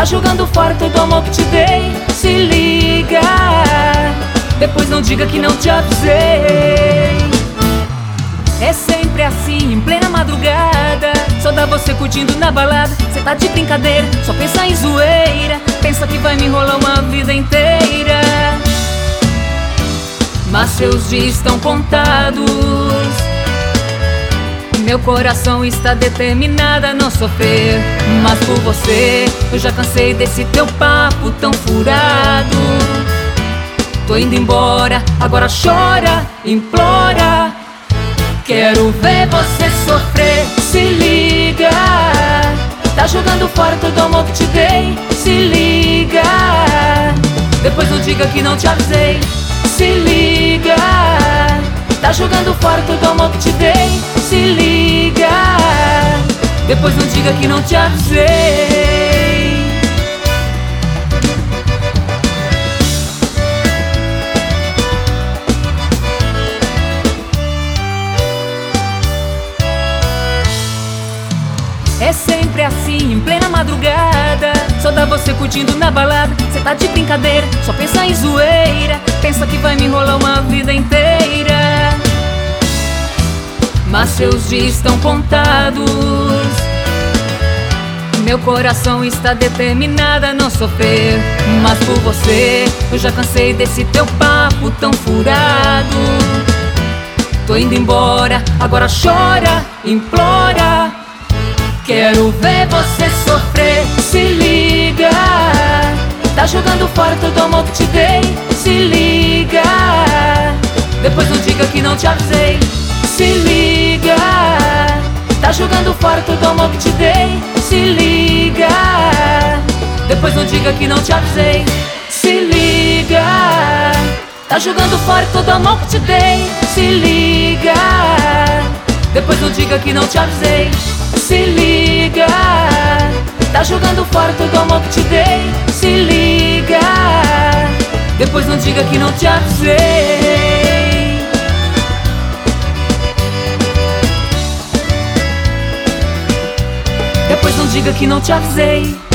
Tá jogando fora todo o amor que te dei. Se liga, depois não diga que não te avisei. É sempre assim, em plena madrugada, só dá você curtindo na balada. Cê tá de brincadeira, só pensa em zoeira. Pensa que vai me enrolar uma vida inteira. Mas seus dias estão contados. Meu coração está determinado a não sofrer. Mas por você eu já cansei desse teu papo tão furado. Tô indo embora, agora chora, implora. Quero ver você sofrer. Se liga, tá jogando fora todo o amor que te dei. Se liga, depois não diga que não te avisei. Se liga, tá jogando fora todo o amor que te dei. Se liga, depois não diga que não te avisei. É sempre assim, em plena madrugada, só dá você curtindo na balada. Cê tá de brincadeira, só pensa em zoeira. Pensa que vai me enrolar uma vida inteira. Mas seus dias estão contados. Meu coração está determinado a não sofrer. Mas por você eu já cansei desse teu papo tão furado. Tô indo embora, agora chora, implora. Quero ver você sofrer. Se liga, tá jogando fora todo o amor que te dei. Se liga, depois não diga que não te avisei. Se liga, tá jogando fora todo o amor que te dei. Se liga, depois não diga que não te avisei. Se liga, tá jogando fora todo o amor que te dei. Se liga, depois não diga que não te avisei. Se liga, tá jogando fora todo o amor que te dei. Se liga, depois não diga que não te avisei. Depois não diga que não te avisei.